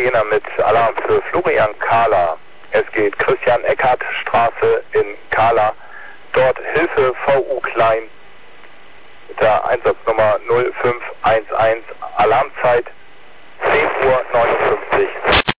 Italiener mit Alarm für Florian Kahler. Es geht Christian-Eckhardt-Straße in Kahler. Dort Hilfe VU Klein mit der Einsatznummer 0511. Alarmzeit 10:59 Uhr.